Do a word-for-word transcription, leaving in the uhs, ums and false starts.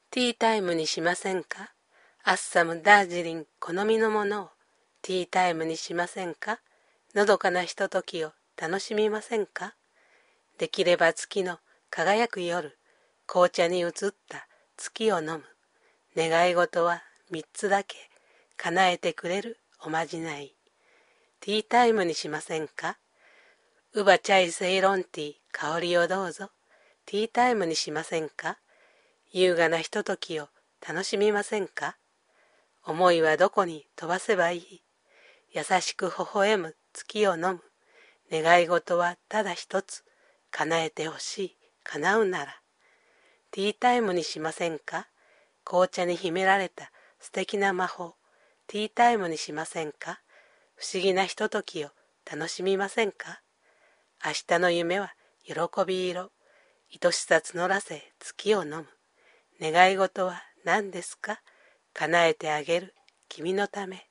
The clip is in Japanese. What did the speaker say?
ティータイムにしませんか？アッサム、ダージリン、好みのものをティータイムにしませんか？のどかなひとときを楽しみませんか？できれば月の輝く夜、紅茶に映った月を飲む。願い事は三つだけ叶えてくれるおまじない。ティータイムにしませんか？ウバチャイセイロンティー、香りをどうぞ。ティータイムにしませんか？優雅なひとときを楽しみませんか？思いはどこに飛ばせばいい。優しく微笑む月を飲む。願い事はただ一つ。叶えてほしい。叶うなら。ティータイムにしませんか？紅茶に秘められた素敵な魔法。ティータイムにしませんか？不思議なひとときを楽しみませんか？明日の夢は喜び色。愛しさ募らせ月を飲む。願い事は何ですか？叶えてあげる君のため。